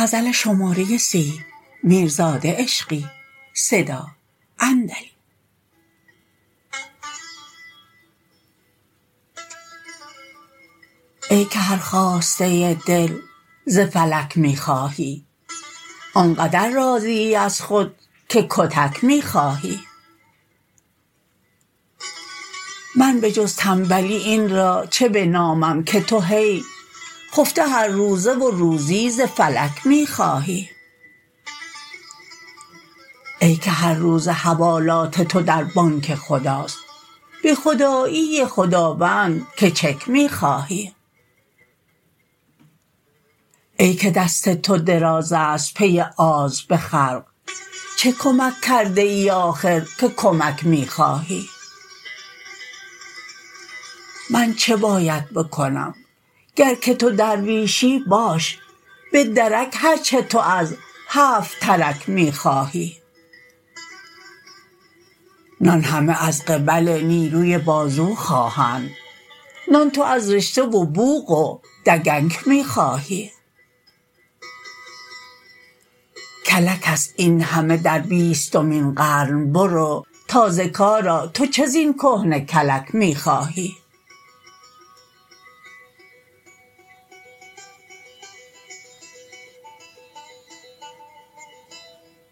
ای که هر خواسته دل ز فلک می خواهی، آنقدر راضیی از خود که کتک می خواهی. من به جز تنبلی این را چه بنامم که تو هی خفته هر روزه و روزی ز فلک می خواهی. ای که هر روزه حوالات تو در بانک خداست، به خدایی خداوند که چک می خواهی. ای که دست تو دراز است پی آز به خلق، چه کمک کرده ای آخر که کمک می خواهی. من چه باید بکنم؟ گر که تو درویشی باش، به درک هر چه تو از 7 ترک می خواهی. نان همه از قبل نیروی بازو خواهند، نان تو از رشته و بوق و دگنک می خواهی. کلک است این همه در 20مین قرن، برو تازه کارا تو چه زین کهنه کلک می خواهی.